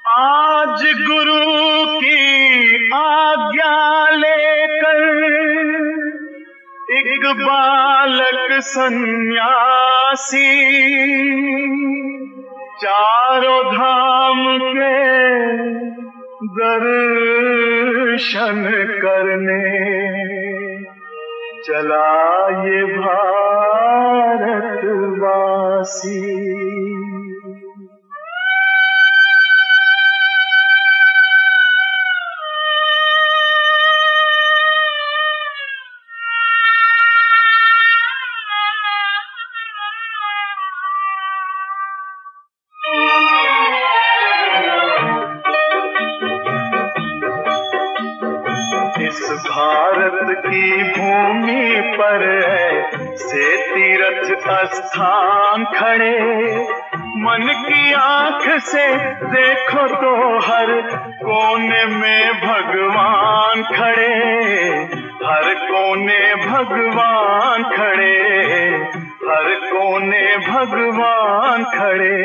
आज गुरु की आज्ञा लेकर एक बालक सन्यासी चारों धाम के दर्शन करने चला ये भारतवासी। इस भारत की भूमि पर से तीर्थ स्थान खड़े, मन की आंख से देखो तो हर कोने में भगवान खड़े, हर कोने भगवान खड़े, हर कोने भगवान खड़े।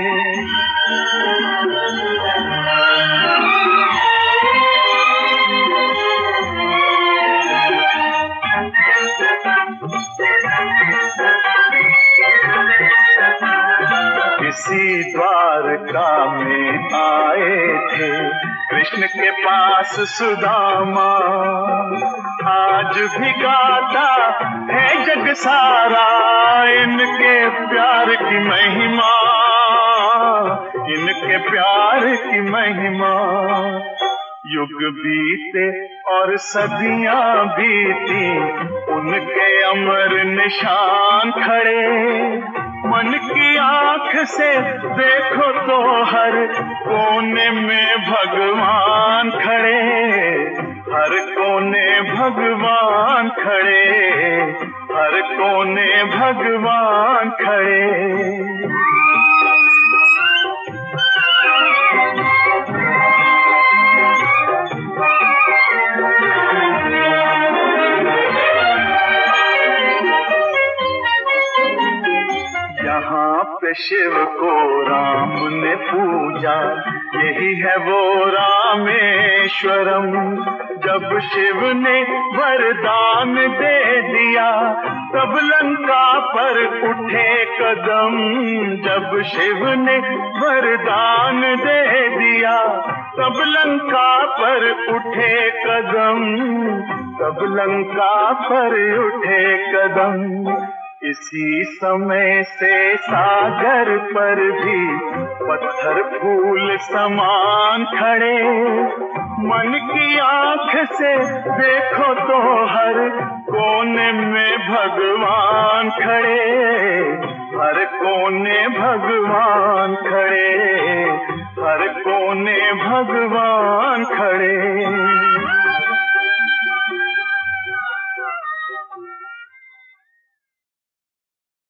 इसी द्वारका में आए थे कृष्ण के पास सुदामा, आज भी गाता है जग सारा इनके प्यार की महिमा, इनके प्यार की महिमा। युग बीते और सदियां बीती, उनके अमर निशान खड़े, मन की आंख से देखो तो हर कोने में भगवान खड़े, हर कोने भगवान खड़े, हर कोने भगवान खड़े। यहाँ पे शिव को राम ने पूजा, यही है वो रामेश्वरम। जब शिव ने वरदान दे दिया, तब लंका पर उठे कदम। जब शिव ने वरदान दे दिया, तब लंका पर उठे कदम, तब लंका पर उठे कदम। इसी समय से सागर पर भी पत्थर फूल समान खड़े, मन की आंख से देखो तो हर कोने में भगवान खड़े, हर कोने भगवान खड़े, हर कोने भगवान खड़े।